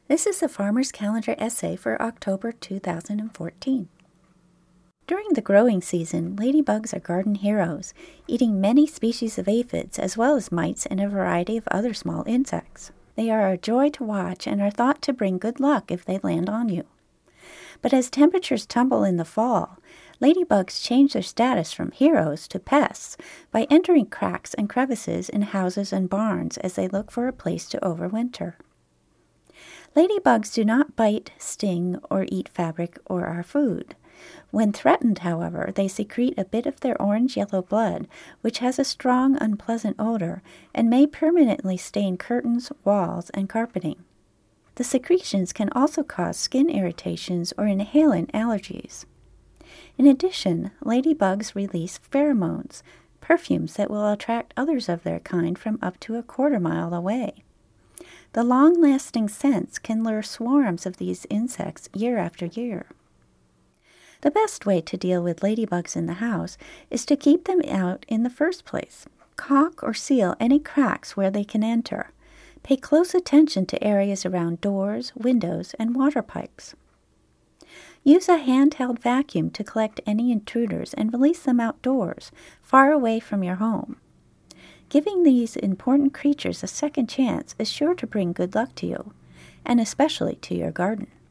This is the Farmer's Calendar essay for October 2014. During the growing season, ladybugs are garden heroes, eating many species of aphids as well as mites and a variety of other small insects. They are a joy to watch and are thought to bring good luck if they land on you. But as temperatures tumble in the fall, ladybugs change their status from heroes to pests by entering cracks and crevices in houses and barns as they look for a place to overwinter. Ladybugs do not bite, sting, or eat fabric or our food. When threatened, however, they secrete a bit of their orange-yellow blood, which has a strong, unpleasant odor and may permanently stain curtains, walls, and carpeting. The secretions can also cause skin irritations or inhalant allergies. In addition, ladybugs release pheromones, perfumes that will attract others of their kind from up to a quarter-mile away. The long-lasting scents can lure swarms of these insects year after year. The best way to deal with ladybugs in the house is to keep them out in the first place. Caulk or seal any cracks where they can enter. Pay close attention to areas around doors, windows, and water pipes. Use a handheld vacuum to collect any intruders and release them outdoors, far away from your home. Giving these important creatures a second chance is sure to bring good luck to you, and especially to your garden.